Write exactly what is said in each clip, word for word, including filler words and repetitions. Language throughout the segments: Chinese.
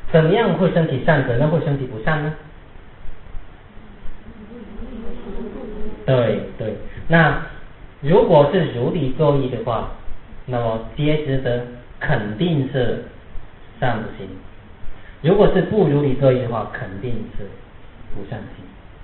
怎么样会升起善，怎么样会升起不善呢？对对，那如果是如理作意的话，那么接之的肯定是善的心；如果是不如理作意的话，肯定是不善心。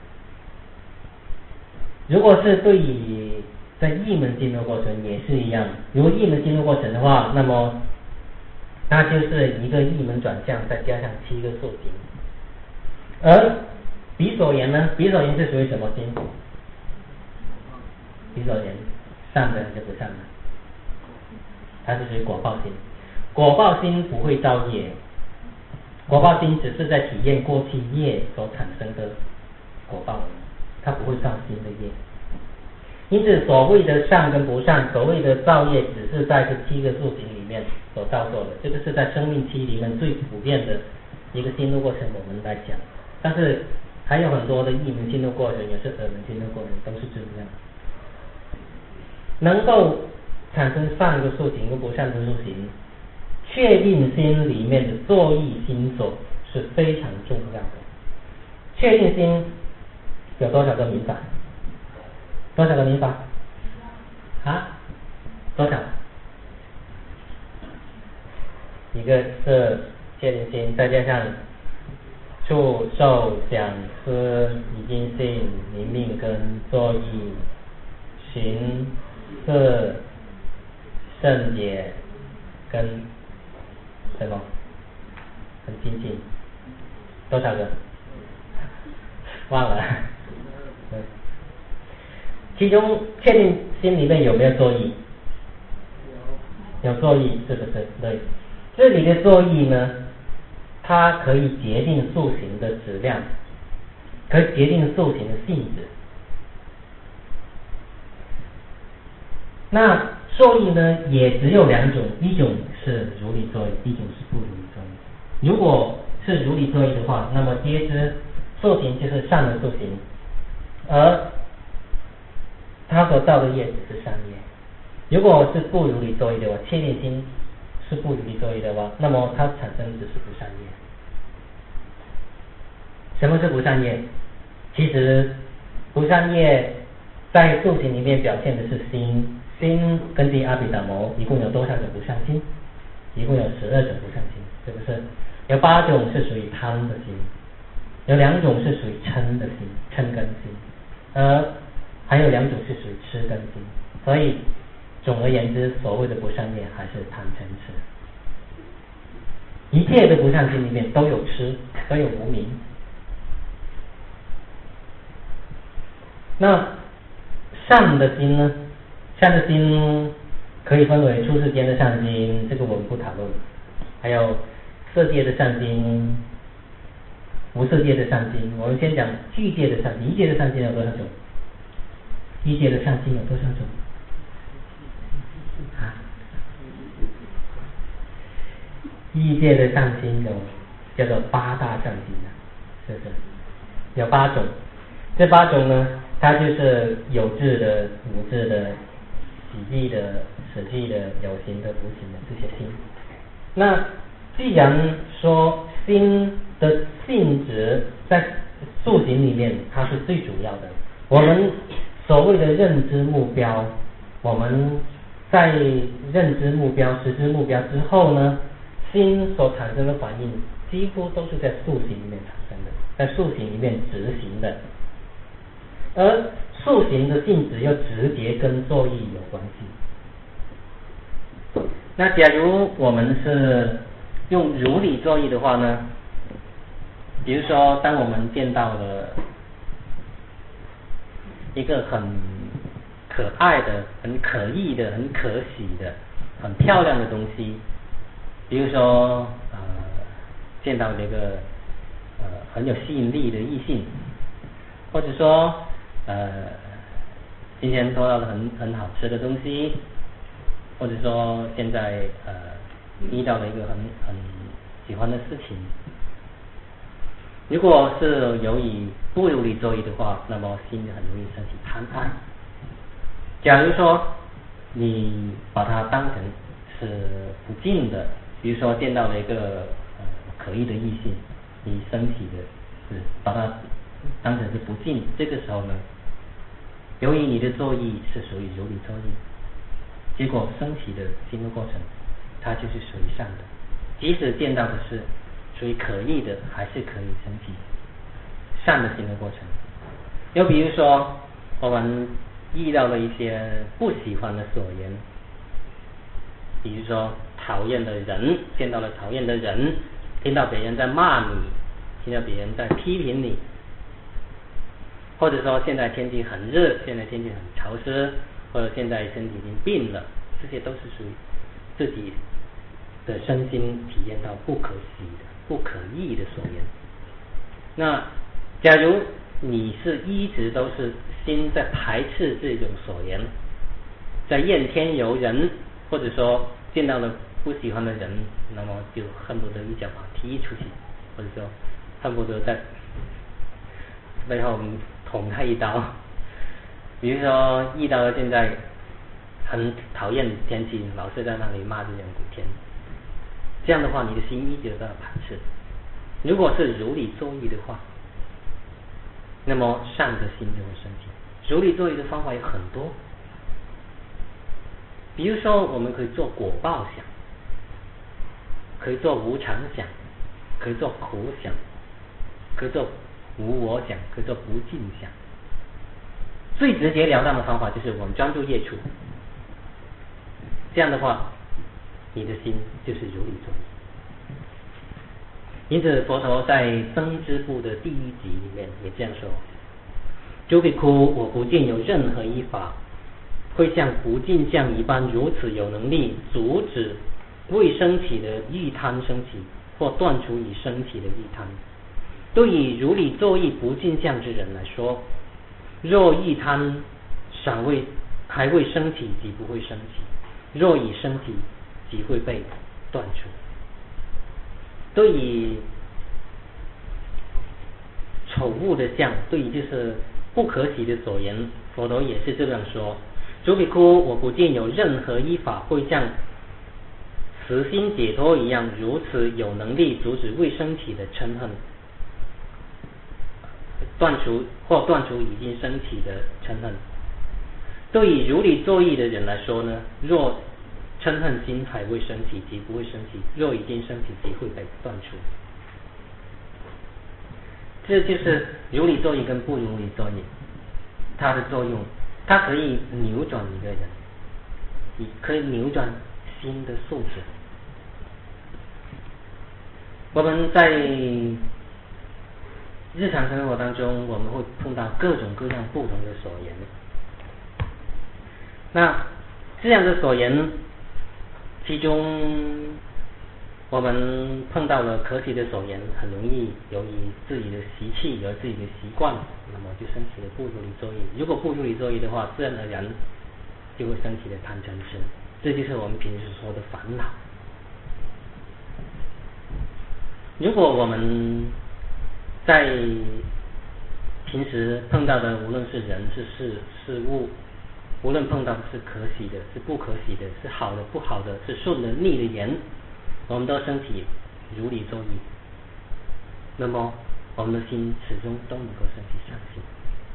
如果是对于在一门进入过程也是一样，如果一门进入过程的话，那么它就是一个一门转向，再加上七个受行。而比所言呢？比所言是属于什么心？比所言善的还是不善的？它是属于果报心。果报心不会造业，果报心只是在体验过去业所产生的果报，它不会造新的业。因此所谓的善跟不善，所谓的造业，只是在这七个素行里面所造作的，这个是在生命期里面最普遍的一个心路过程我们来讲。但是还有很多的一门心路过程，也是二门心路过程，都是这样。能够产生善的素行和不善的素行，确定心里面的作意心所是非常重要的。确定心有多少个民法？多少个民法？啊？多少？一个是确定心，再加上触受想思已经性明命跟作意行识圣解跟什么跟精进，多少个？忘了。其中确定心里面有没有作意？有作意，是不是？对，这里的作意呢，它可以决定塑形的质量，可以决定塑形的性质。那作意呢，也只有两种，一种是如理作意，一种是不如理作意。如果是如理作意的话，那么接之塑形就是善的塑形，而他所造的业只是善业。如果是不如理作意的话，确定心是不如理作意的话，那么它产生只是不善业。什么是不善业？其实不善业在塑形里面表现的是心，心根据阿毗达摩一共有多少种不善心？一共有十二种不善心，是不是？有八种是属于贪的心，有两种是属于嗔的心，嗔根心，而还有两种是属于痴根心。所以总而言之，所谓的不善业还是贪嗔痴。一切的不善心里面都有痴，都有无明。那善的心呢？善的心可以分为出世间的善心，这个我们不讨论；还有色界的善心、无色界的善心。我们先讲具界的善心。一界的善心有多少种？一界的善心有多少种？啊？一界的善心有叫做八大善心的，是不是？有八种。这八种呢，它就是有智的、无智的、喜忌的、舍忌的、有形的、无形的这些心。那既然说心的性质在塑形里面它是最主要的，我们所谓的认知目标，我们在认知目标、实知目标之后呢，心所产生的反应几乎都是在塑形里面产生的，在塑形里面执行的。而塑形的性质又直接跟作意有关系。那假如我们是用如理作意的话呢，比如说当我们见到了一个很可爱的、很可意的、很可喜的、很漂亮的东西，比如说呃见到这个呃很有吸引力的异性，或者说呃今天偷到了很很好吃的东西，或者说现在呃遇到了一个很很喜欢的事情。如果是由于不如理作意的话，那么心很容易升起贪爱。假如说你把它当成是不敬的，比如说见到了一个呃可疑的异性，你升起的是把它当成是不净，这个时候呢，由于你的作意是属于如理作意，结果升起的心的过程，它就是属于善的。即使见到的是属于可疑的，还是可以升起善的心的过程。又比如说，我们遇到了一些不喜欢的所言，比如说讨厌的人，见到了讨厌的人，听到别人在骂你，听到别人在批评你，或者说现在天气很热，现在天气很潮湿，或者现在身体已经病了，这些都是属于自己的身心体验到不可喜的、不可议的所言。那假如你是一直都是心在排斥这种所言，在怨天尤人，或者说见到了不喜欢的人，那么就恨不得一脚把他踢出去，或者说恨不得在背后捅他一刀。比如说遇到了现在很讨厌天气，老是在那里骂这种天，这样的话你的心一直在排斥。如果是如理作意的话，那么善的心就会升起。如理作意的方法有很多，比如说我们可以做果报想，可以做无常想，可以做苦想，可以做无我想，可以做不净想。最直截了当的方法就是我们专注业处，这样的话你的心就是如理作意。因此佛陀在增支部的第一集里面也这样说：诸比丘，我不见有任何一法会像不净相一般如此有能力阻止未升起的欲贪升起，或断除已升起的欲贪。对于如理作意不净相之人来说，若欲贪尚未还未升起，即不会升起；若已升起，即会被断除。对于丑恶的相，对于就是不可喜的所言，佛陀也是这样说：诸比丘，我不见有任何一法会像慈心解脱一样，如此有能力阻止未升起的嗔恨，断除或断除已经升起的嗔恨。对于如理作意的人来说呢，若嗔恨心还未升起，即不会升起；若已经升起，即会被断除。这就是如理作意跟不如理作意它的作用，它可以扭转一个人，你可以扭转心的素质。我们在日常生活当中，我们会碰到各种各样不同的所言，那这样的所言，其中我们碰到了可喜的所言，很容易由于自己的习气，由于自己的习惯，那么就升起了不如理作意。如果不如理作意的话，自然而然就会升起了贪嗔痴，这就是我们平时说的烦恼。如果我们在平时碰到的，无论是人是事事物，无论碰到的是可喜的，是不可喜的，是好的不好的，是顺的逆的言，我们都升起如理作意，那么我们的心始终都能够升起善心。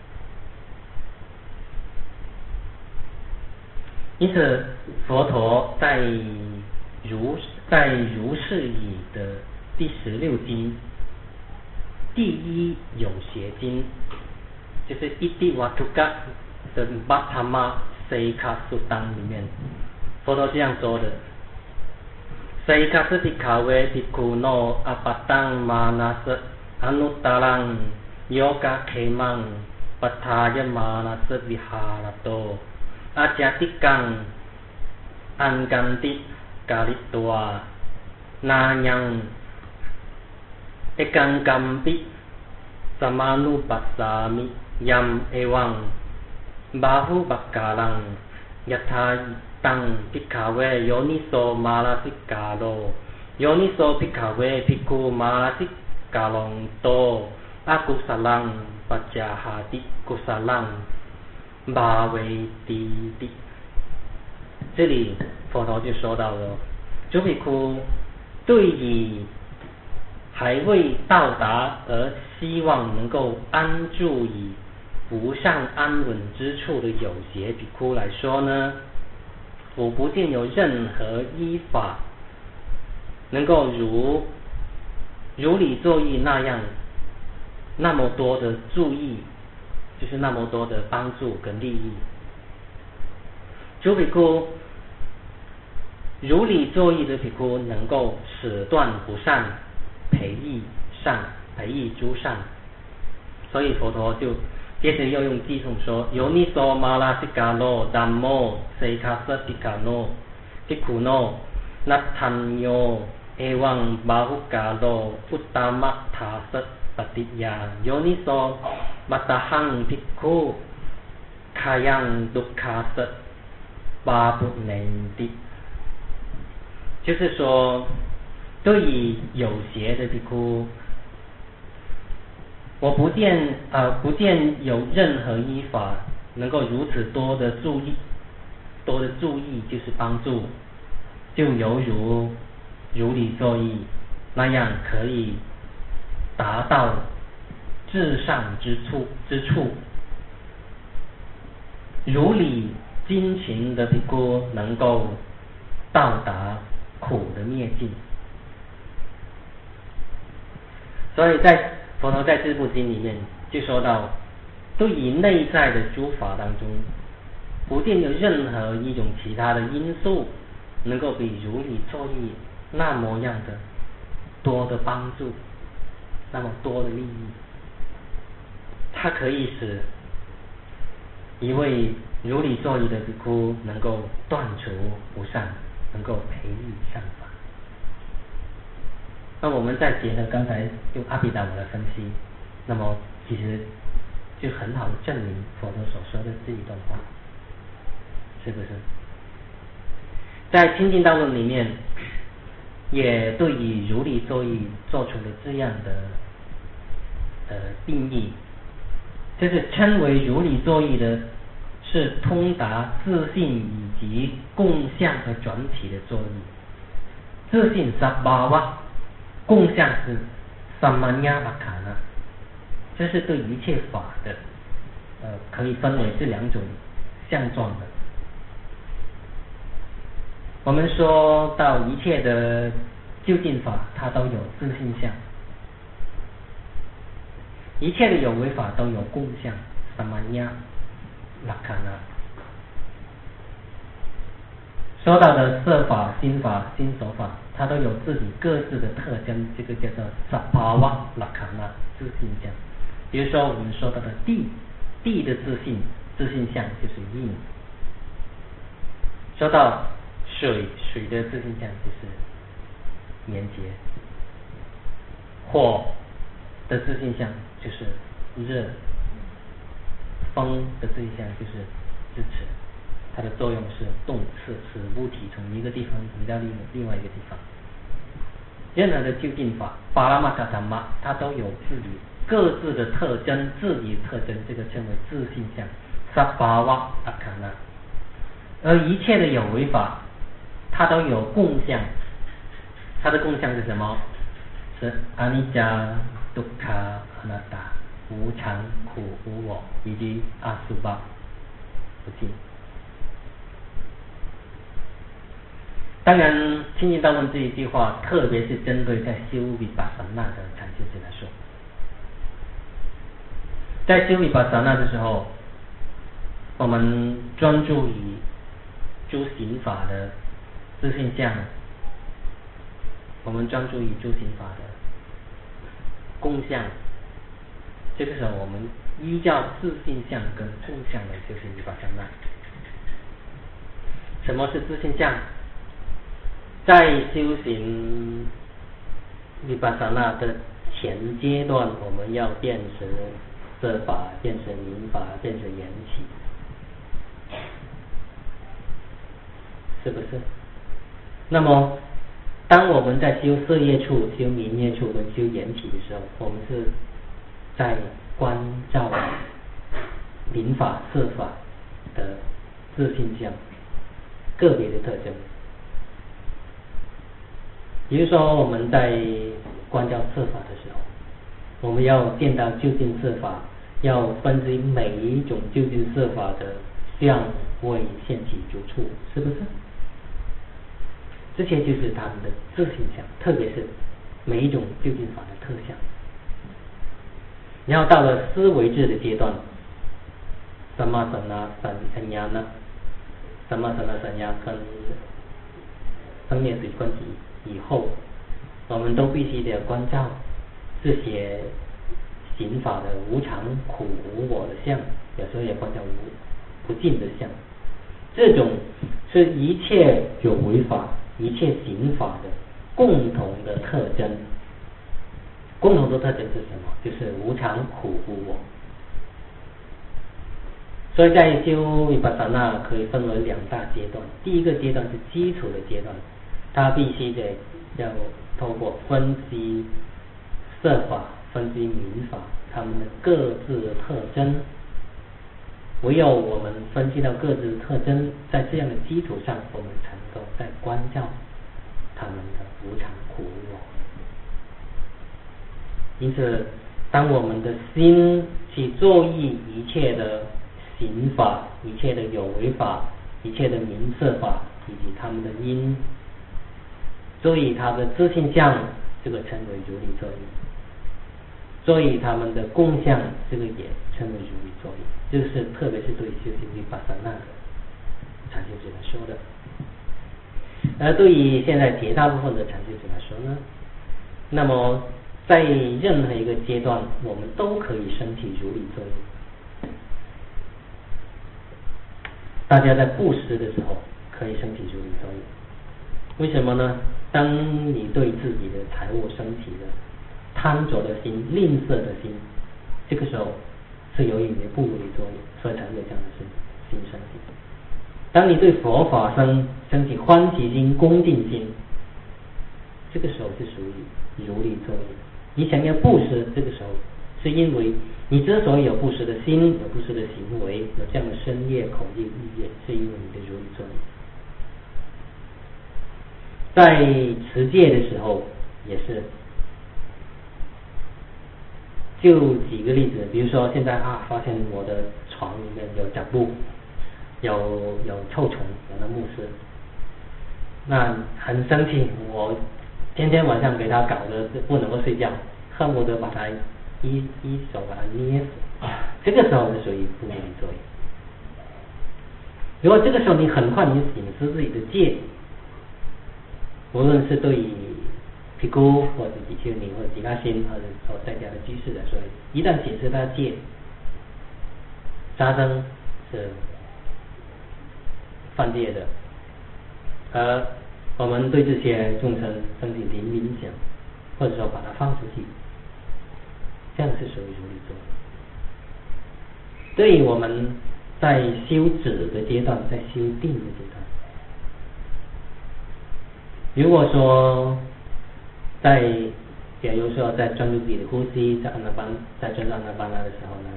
因此佛陀在如在如是语的第十六经第一永邪经，就是一地瓦图嘎的巴塔玛塞卡苏当里面，佛陀这样说的：塞卡斯提卡维提库诺阿巴当玛那斯阿努达朗ယောဂခေမံပထာယမာနသဝိဟာရတောอาจาติกังอันกันติกาลิตัวนายังเอกังกัมปิสมานุปัสสามิยัมเอวังบาหุปักกาลังยถาตังภิกขเวโยนิโสมาลาสิกาโลโยนิโสภิกขเวภิกขุมาลาสิกาลงโตอากุสลังปัจจาหาติกุสลัง巴维迪迪，这里佛陀就说到了，诸比丘对于还未到达而希望能够安住于不上安稳之处的有邪比丘来说呢，我不见有任何依法能够如如理作意那样那么多的注意，就是那么多的帮助跟利益。诸比丘如理作意的比丘能够使断不善，培益善，培益诸善，所以佛陀就接着要用偈颂说：尤尼娑玛拉西嘎罗达摩塞卡瑟毗嘎诺毗库诺那坦ယောเอวังบาหุกาโลอุตตมะทาสปฏิยาโยนิโสมัตตหังภิกขุขายังดุขาสบาปุเนติ就是说，对于有邪的比丘，我不见呃不见有任何依法能够如此多的注意，多的注意就是帮助，就犹如如理作意那样可以达到至上之处之处。如理精勤的比丘能够到达苦的灭尽。所以在佛陀在《智部经》里面就说到，对于内在的诸法当中，不见有任何一种其他的因素能够比如理作意那么样的多的帮助，那么多的利益。它可以使一位如理作意的比丘能够断除不善，能够培育善法。那我们再结合刚才用阿毗达摩的分析，那么其实就很好的证明佛陀所说的这一段话，是不是？在《清净道论》里面也对于如理作意做出了这样的呃定义，就是称为如理作意的是通达自信以及共相和转起的作意。自信萨巴瓦，共相是萨曼亚拉卡那，这是对一切法的呃可以分为这两种相状的。我们说到一切的究竟法，它都有自性相；一切的有为法都有共相，萨曼亚拉卡那。说到的色法、心法、心所法，它都有自己各自的特征，这个叫做萨巴瓦拉卡那自性相。比如说我们说到的地，地的自性自性相就是印；说到水，水的自性相就是粘结；火的自性相就是热；风的自性相就是支持。它的作用是动次，使物体从一个地方移到另另外一个地方。任何的究竟法，巴拉玛塔塔玛，它都有自己各自的特征，自己的特征，这个称为自性相，萨巴瓦阿卡那。而一切的有为法，它都有共相，它的共相是什么？是阿尼迦、杜卡、阿那达、无常、苦、无我，以及阿苏巴、不净。当然，《清净道论》这一句话，特别是针对在修维巴萨那的禅修者来说，在修维巴萨那的时候，我们专注于诸行法的自性相，我们专注于诸行法的共相，这个时候我们依照自性相跟共相来修行维巴萨那。什么是自性相？在修行维巴萨那的前阶段，我们要变成色法，变成名法，变成缘起，是不是？那么当我们在修色业处、修名业处跟修缘起的时候，我们是在关照名法、色法的自性相个别的特征。 比如说我们在观照色法的时候，我们要见到究竟色法，要分析每一种究竟色法的相位现起诸处，是不是？这些就是他们的自性相，特别是每一种究竟法的特相。然后到了思维智的阶段，什么什么สัญญา呢？什么什么สัญญา跟生灭随观体以后，我们都必须得关照这些行法的无常、苦、无我的相，有时候也关照无不尽的相。这种是一切有为法、一切行法的共同的特征。共同的特征是什么？就是无常、苦、无我。所以在修维帕萨那可以分为两大阶段。第一个阶段是基础的阶段，它必须得要透过分析色法、分析名法，它们的各自的特征。唯有我们分析到各自的特征，在这样的基础上，我们才能够再关照他们的无常、苦、无我。因此，当我们的心去作意一切的行法、一切的有为法、一切的名色法以及他们的因，所以他的自性相，这个称为如理作意；所以他们的共相，这个也称为如理作意。这是特别是对修行维帕萨那的禅修者来说的。而对于现在绝大部分的禅修者来说呢，那么在任何一个阶段，我们都可以升起如理作意。大家在布施的时候可以升起如理作意，为什么呢？当你对自己的财物升起了贪着的心、吝啬的心，这个时候是由于你的不如理作意，所以才会有这样的心心升起。当你对佛法生升起欢喜心、恭敬心，这个时候是属于如理作意。你想要布施，这个时候是因为你之所以有布施的心、有布施的行为、有这样的身业、口业、意业，是因为你的如理作意。在持戒的时候也是，就举个例子，比如说现在啊，发现我的床里面有脚布，有有臭虫，有那慕斯，那很生气，我天天晚上给他搞得不能够睡觉，恨不得把他一一手把他捏死。这个时候是属于不如理作意。如果这个时候你很快你醒思自己的戒，无论是对毗孤或者比丘尼或者其他心或者所在家的居士来说，一旦显示他戒杀生是犯戒的，而我们对这些众生升起怜悯想，或者说把它放出去，这样是属于如理作意。对于我们在修止的阶段，在修定的阶段，如果说在假如说在专注自己的呼吸，在阿那班在专注阿那班那的时候呢，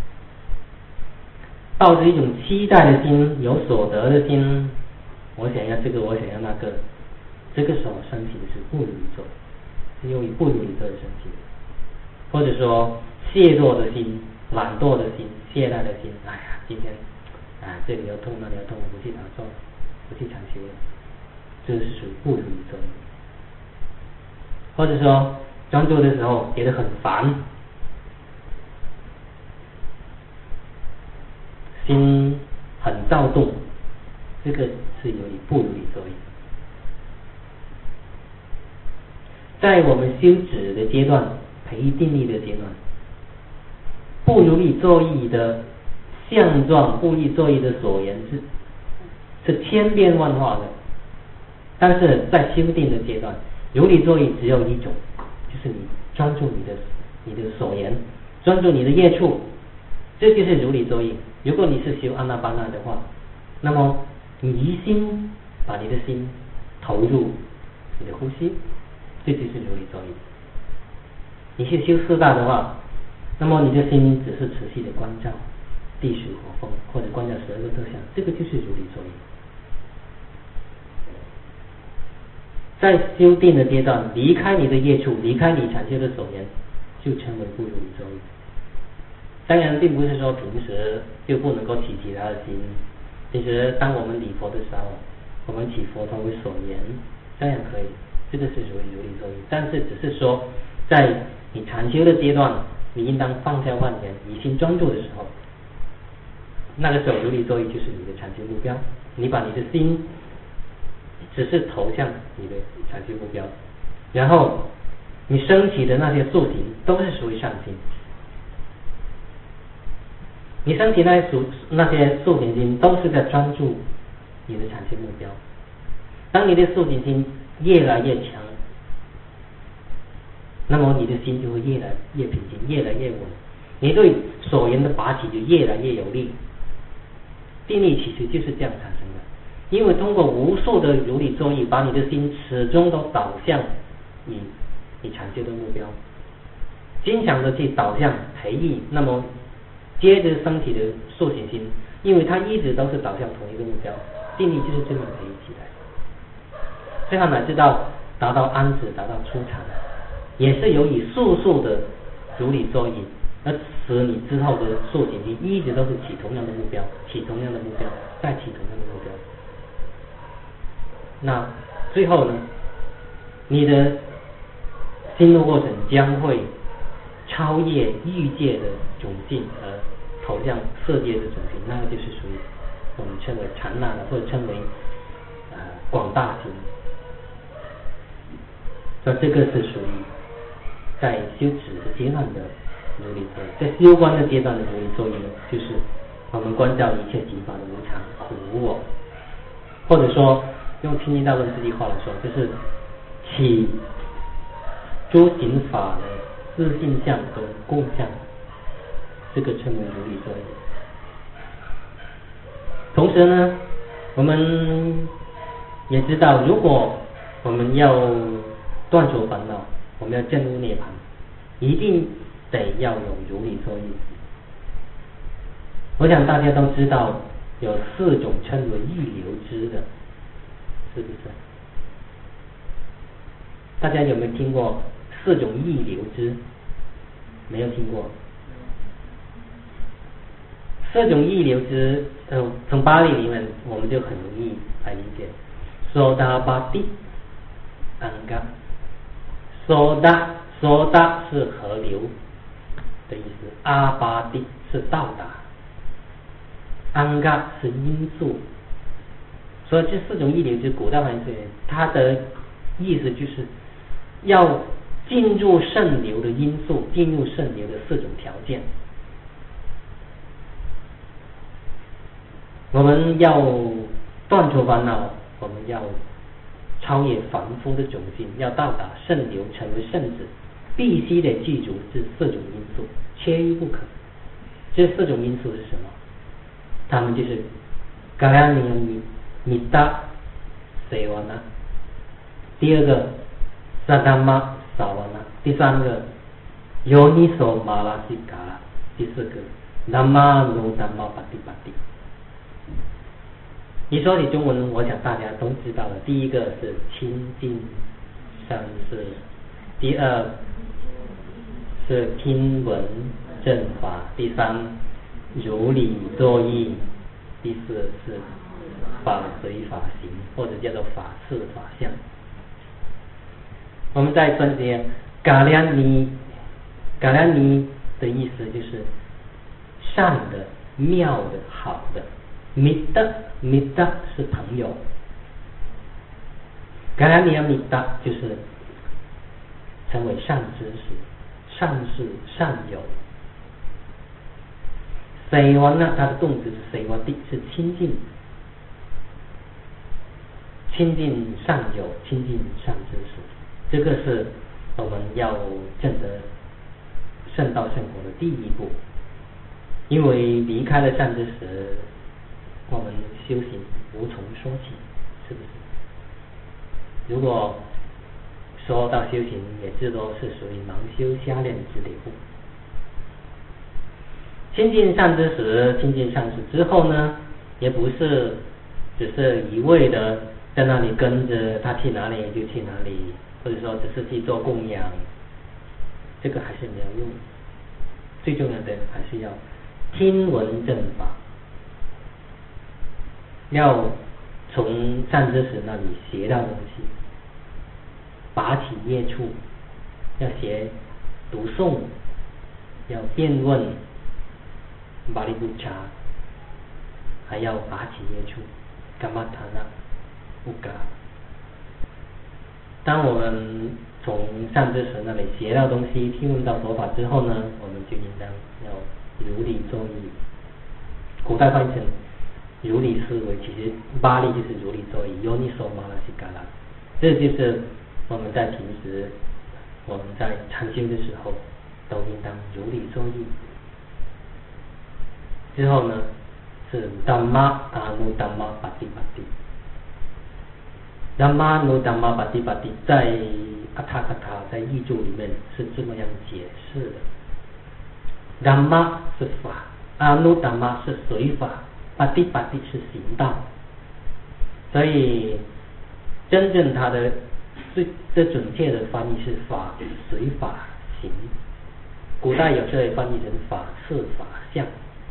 抱着一种期待的心、有所得的心，我想要这个，我想要那个，这个时候升起的是不如理作意，是由于不如理作意升起的。或者说懈惰的心、懒惰的心、懈怠的心，哎呀，今天啊这里要痛那里要痛，我不去打坐，不去禅修了，这是属于不如理作意。或者说专注的时候觉得很烦，心很躁动，这个是由于不如理作意。在我们修止的阶段、培定力的阶段，不如理作意的相状、不如理作意的所言是是千变万化的，但是在修定的阶段，如理作意只有一种，就是你专注你的你的所言，专注你的业处，这就是如理作意。如果你是修阿那巴那的话，那么你一心把你的心投入你的呼吸，这就是如理作意。你是修四大的话，那么你的心只是持续的关照地水火风，或者关照十二个特相，这个就是如理作意。 在修定的阶段，离开你的业处，离开你禅修的所缘，就称为不如理作意。当然，并不是说平时就不能够起其他的心。其实，当我们礼佛的时候，我们起佛头为所缘，这样可以，这个是属于如理作意。但是，只是说，在你禅修的阶段，你应当放下万缘，以心专注的时候，那个时候如理作意就是你的禅修目标。你把你的心只是投向你的禅修目标，然后你升起的那些塑形都是属于上心。你升起那些塑那些塑形心都是在专注你的禅修目标。当你的塑形心越来越强，那么你的心就会越来越平静，越来越稳，你对所缘的拔起就越来越有力。定力其实就是这样产生的，因为通过无数的如理作意，把你的心始终都导向你你禅修的目标，经常的去导向培育，那么接着升起的塑形心，因为它一直都是导向同一个目标，定力就是这么培育起来，最后乃至到达到安止，达到出禅，也是由于速速的如理作意，而使你之后的塑形心一直都是起同样的目标，起同样的目标，再起同样的目标。那最后呢，你的心路过程将会超越欲界的种境，而投向色界的种境，那个就是属于我们称为禅那的，或者称为呃广大心。那这个是属于在修止的阶段的如理作意。在修观的阶段的如理作意呢，就是我们关照一切行法的无常、苦无我，或者说用清净大论这句话来说，就是起诸行法的自性相跟共相，这个称为如理作意。同时呢，我们也知道，如果我们要断除烦恼，我们要证入涅槃，一定得要有如理作意。我想大家都知道，有四种称为预流支的，是不是？大家有没有听过四种预流支？没有听过。四种预流支，呃，从巴利里面我们就很容易来理解。梭达巴蒂安嘎，梭达梭达是河流的意思，阿巴蒂是到达，安嘎是因素。所以这四种预流支，古代文学它的意思就是要进入圣流的因素，进入圣流的四种条件。我们要断除烦恼，我们要超越凡夫的种性，要到达圣流，成为圣子，必须得记住这四种因素，缺一不可。这四种因素是什么？他们就是嘎拉尼米米达塞瓦那，第二个萨达玛萨瓦那，第三个尤尼索马拉西嘎拉，第四个南玛努南玛巴蒂巴蒂。你说起中文，我想大家都知道了。第一个是亲近善事，第二是听闻正法，第三如理作意，第四是法随法行，或者叫做法事法相。我们再分解嘎良尼，嘎良尼的意思就是善的、妙的、好的。米达米达是朋友，嘎拉尼亚米达就是成为善知识、善事、善友。塞瓦那它的动词是塞瓦蒂，是亲近，亲近善友，亲近善知识。这个是我们要证得圣道圣果的第一步，因为离开了善知识，我们修行无从说起，是不是？如果说到修行，也至多是属于盲修瞎练之流。亲近善知识，亲近善事之后呢，也不是只是一味的在那里跟着他去哪里就去哪里，或者说只是去做供养，这个还是没有用。最重要的还是要听闻正法，要从善知识那里学到东西，拔起业处，要学读诵，要辩问巴利布查，还要拔起业处伽玛塔那乌嘎。当我们从善知识那里学到东西，听闻到佛法之后呢，我们就应当要如理作意。古代翻译成如理思维，其实巴利就是如理作意，尤尼索马拉西嘎拉，这就是我们在平时我们在禅修的时候都应当如理作意。之后呢是达玛阿努达玛巴蒂巴蒂，达玛努达玛巴蒂巴蒂在阿塔卡塔在译注里面是这么样解释的：达玛是法，阿努达玛是随法，巴蒂巴蒂是行道。所以真正它的最最准确的翻译是法随法行，古代有时候也翻译成法是法相，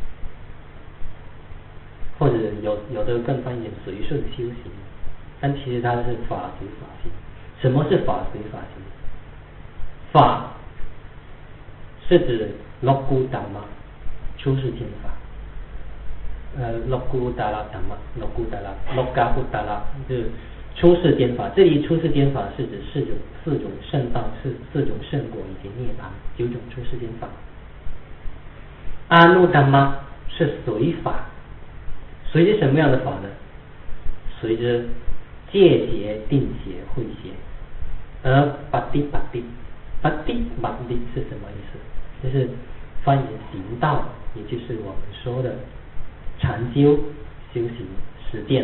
或者有有的更翻译成随顺修行，但其实它是法随法行。什么是法随法行？法是指六古达玛，出世间法。呃，六古达拉达玛，六古达拉，六嘎布达拉，就是出世间法。这里出世间法是指四种四种圣道，四四种圣果以及涅槃，九种出世间法。阿努达玛是随法，随着什么样的法呢？随着戒邪、定邪、慧邪。而巴蒂巴蒂，巴蒂巴蒂是什么意思？就是翻译行道，也就是我们说的禅修、修行、实践。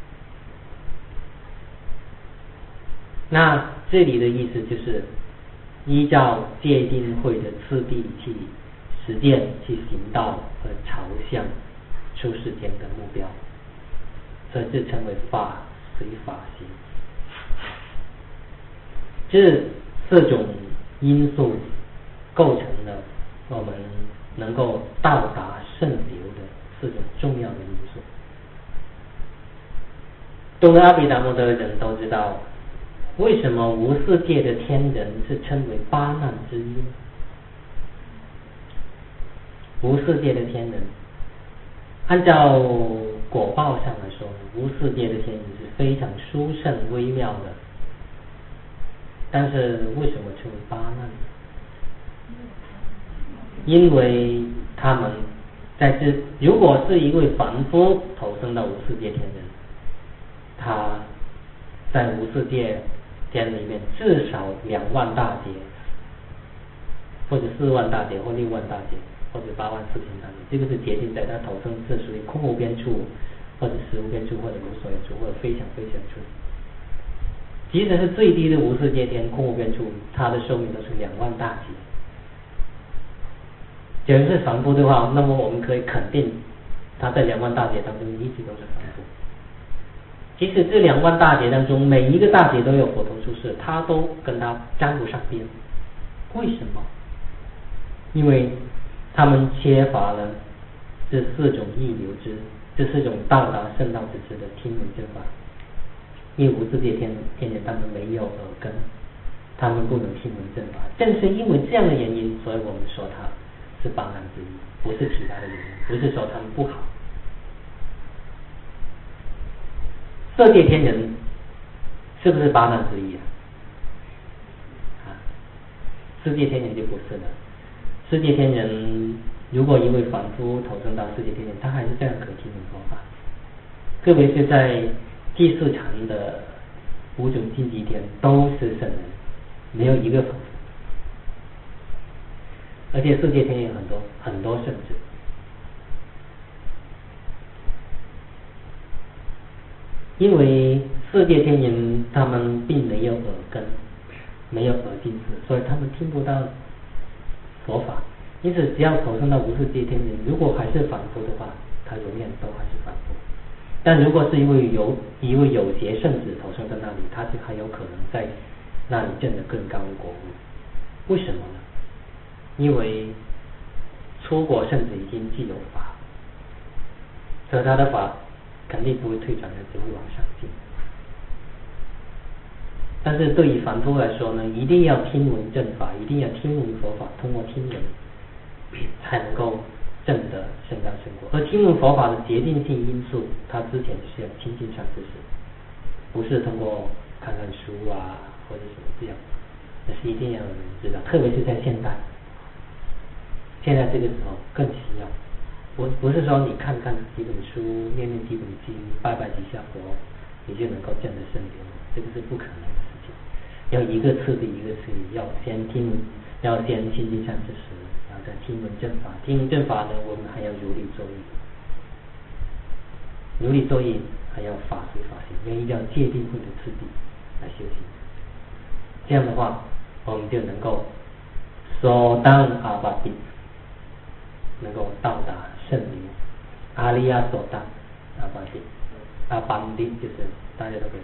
那这里的意思就是依照戒定慧的次第去实践、去行道和朝向出世间的目标，所以这称为法随法行。这四种因素构成了我们能够到达圣流的四种重要的因素。懂得阿毗达摩的人都知道，为什么无世界的天人是称为八难之一？无世界的天人，按照果报上来说，无世界的天人是非常殊胜微妙的。但是为什么称为八难？因为他们在这，如果是一位凡夫投生到无世界天人，他在无世界天里面至少两万大劫，或者四万大劫，或六万大劫，或者八万四千大劫，这个是决定在他投生是属于空无边处，或者实无边处，或者无所有处，或者非想非想处。即使是最低的无世界天空无边处，它的寿命都是两万大劫。假如是凡夫的话，那么我们可以肯定他在两万大劫当中一直都是凡夫。即使这两万大劫当中每一个大劫都有佛陀出世，他都跟他沾不上边。为什么？因为他们缺乏了这四种意流之，这四种到达圣道之智的听闻正法。因为无世界天天人他们没有耳根，他们不能听闻正法。正是因为这样的原因，所以我们说他是八难之一，不是其他的原因，不是说他们不好。色界天人是不是八难之一啊？啊，世界天人就不是了。世界天人如果一位凡夫投生到世界天人，他还是这样可以听闻佛法，特别是在第四禅的五种晋级天都是圣人，没有一个凡夫，而且世界天有很多很多圣者。因为世界天人他们并没有耳根，没有耳近视，所以他们听不到佛法。因此只要投生到无世界天人，如果还是凡夫的话，他永远都还是凡夫。 但如果是一位有一位有节圣子投生在那里，他就还有可能在那里证得更高的果位。为什么呢？因为出国圣子已经既有法，所以他的法肯定不会退转的，只会往上进。但是对于凡夫来说呢，一定要听闻正法，一定要听闻佛法，通过听闻才能够证得圣道圣果。而听闻佛法的决定性因素，它之前是要亲近上知识，不是通过看看书啊或者什么这样，那是一定要有人知道，特别是在现代，现在这个时候更需要。不不是说你看看几本书，念念几本经，拜拜几下佛，你就能够证得圣灵，这个是不可能的事情。要一个次第一个次第，要先听，要先亲近上知识，然后再听闻正法。听闻正法呢，我们还要如理作意，如理作意还要法随法行，要依照戒定慧的次第来修行。这样的话，我们就能够所当阿巴底，能够到达圣灵。阿利亚所当阿巴底，阿班底就是大家都可以。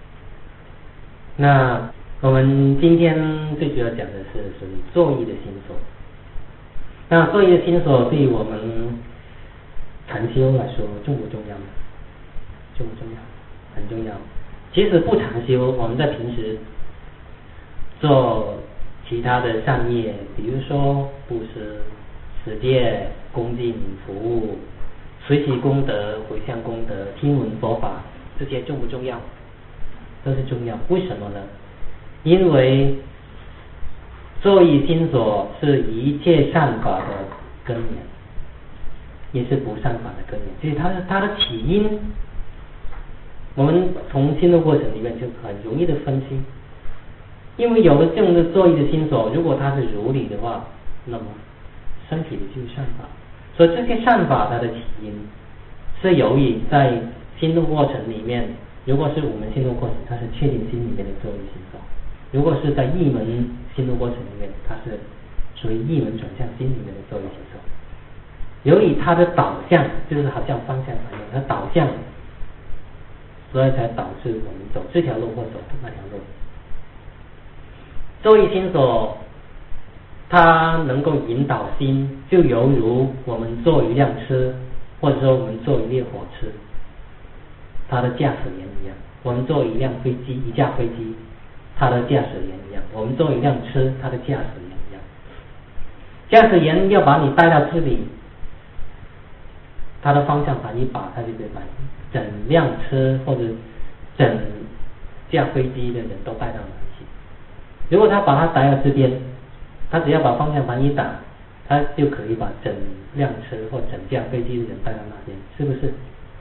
那我们今天最主要讲的是属于作意的心所。那作意的心所对于我们禅修来说重不重要呢？重不重要？很重要。即使不禅修，我们在平时做其他的善业，比如说布施、持戒、恭敬、服务、随喜功德、回向功德、听闻佛法，这些重不重要？都是重要。为什么呢？因为作意心所是一切善法的根源，也是不善法的根源，所以它的它的起因，我们从心的过程里面就很容易的分析。因为有了这样的作意的心所，如果它是如理的话，那么身体里就是善法。所以这些善法它的起因是由于在心动过程里面，如果是五门心动过程，它是确定心里面的作意心所；如果是在一门心动过程里面，它是属于一门转向心里面的作意心所。由于它的导向就是好像方向反应，它导向，所以才导致我们走这条路或走那条路。作意心所它能够引导心，就犹如我们坐一辆车，或者说我们坐一列火车，它的驾驶员一样；我们坐一辆飞机，一架飞机，它的驾驶员一样；我们坐一辆车，它的驾驶员一样。驾驶员要把你带到这里，它的方向盘一把，它就可以把整辆车或者整架飞机的人都带到哪里去。如果他把它带到这边，他只要把方向盘一打，他就可以把整辆车或整架飞机的人带到那边，是不是？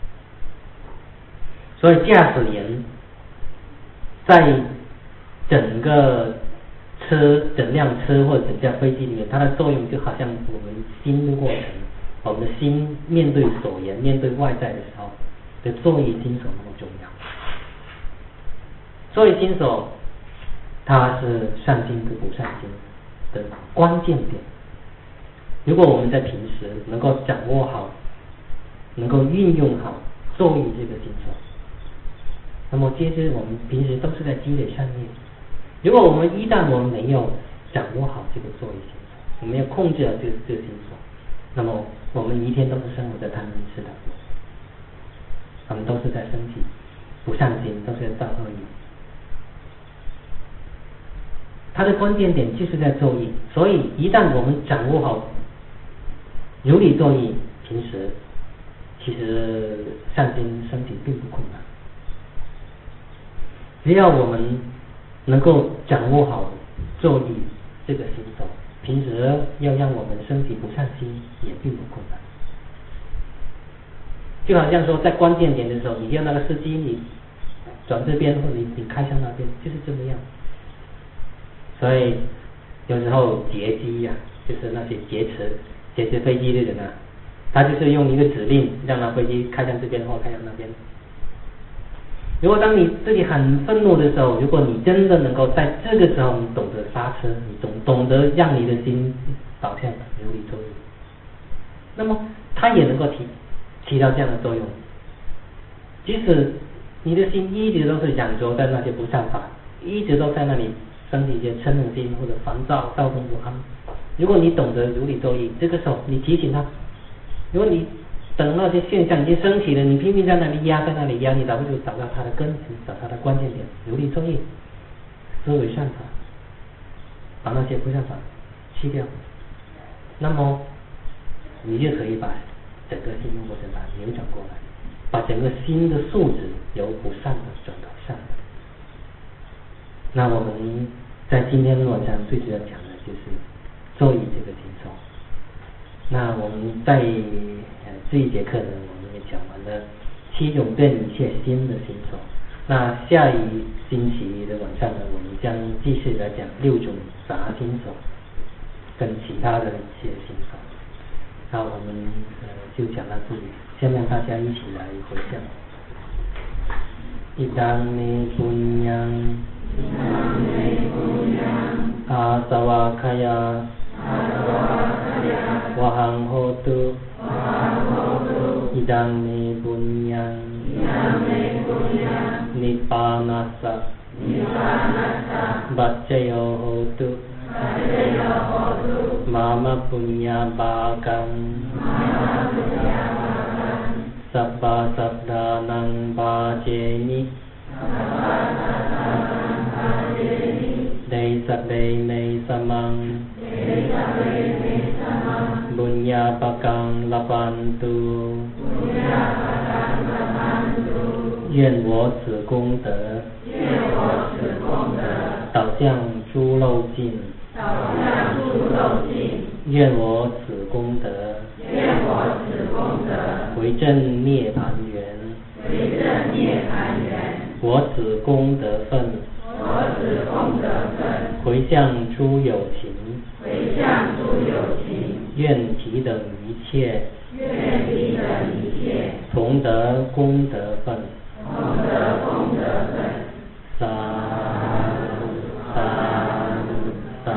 所以驾驶员在整个车、整辆车或者整架飞机里面，它的作用就好像我们心的过程，我们的心面对所缘、面对外在的时候的作意心所那么重要。作意心所，它是善心跟不善心的关键点。如果我们在平时能够掌握好，能够运用好作意这个心所，那么接着我们平时都是在积累善业。如果我们一旦我们没有掌握好这个作意心所，我们没有控制好这个这个心所，那么我们一天都是生活在贪嗔痴当中，我们都是在升起不善心，都是在造恶业。它的关键点就是在作意，所以一旦我们掌握好如理作意，平时其实善心升起并不困难。只要我们能够掌握好作意这个心所，平时要让我们升起不善心也并不困难。就好像说在关键点的时候，你让那个司机你转这边，或者你你开向那边，就是这么样。所以有时候劫机呀、啊，就是那些劫持劫持飞机的人啊，他就是用一个指令让那飞机开向这边或开向那边。如果当你自己很愤怒的时候，如果你真的能够在这个时候你懂得刹车，你懂懂得让你的心导向如理作意，那么它也能够提起到这样的作用。 即使你的心一直都是想着在那些不善法，一直都在那里升起一些嗔怒心或者烦躁、躁动不安。如果你懂得如理作意，这个时候你提醒他，如果你等那些现象已经升起了，你拼命在那里压，在那里压，你倒不如找到它的根源，找它的关键点，如理作意，思维善法，把那些不善法去掉，那么你就可以把整个心路过程把它扭转过来，把整个心的素质由不善的转到善的。那我们在今天论文上最主要讲的就是作意这个心受。那我们在呃这一节课呢，我们也讲完了七种对一切心的心受。那下一星期的晚上呢，我们将继续来讲六种杂心受跟其他的一些心受。那我们呃就讲到这里，下面大家一起来回向。อิตังเมปุญญังอาสวะขยาวะหังโหตุอิตังเมปุญญังนิพพานัสสะปัจจโยโหตุมามะปุญญาภากังสัพพะสัพพานังปาเจมิเดสะเดเมสมังบุญญาภกังละพันตุ愿我此功德导向诸漏尽愿我此功德为正涅盘缘我此功德分回向诸有情愿提等一切同得功德分萨萨萨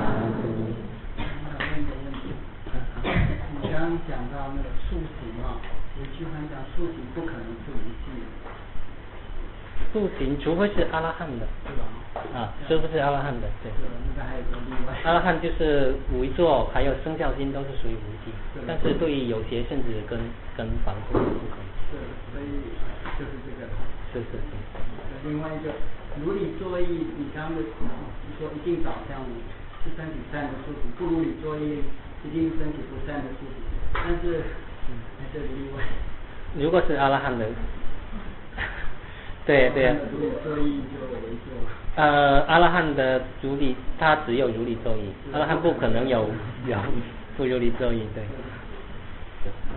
你刚刚讲到那个塑形啊，有句话讲塑形不可能是无记的。 塑形除非是阿拉汉的， 是吧？ 啊，除非是阿拉汉的，对。 那个还有个例外。 阿拉汉就是无一作，还有生肖心都是属于无记，但是对于有邪甚至跟跟凡夫是不可能。 是，所以就是这个。 是是是。 另外一个如理作意，你刚刚你说一定导向是身体善的素质，不如理作意一定身体不善的素质，但是还是例外。 如果是阿拉汉的，对对。 如理作意就为作。 呃，阿拉汉的如理，他只有如理作意，阿拉汉不可能有有不如理作意，对。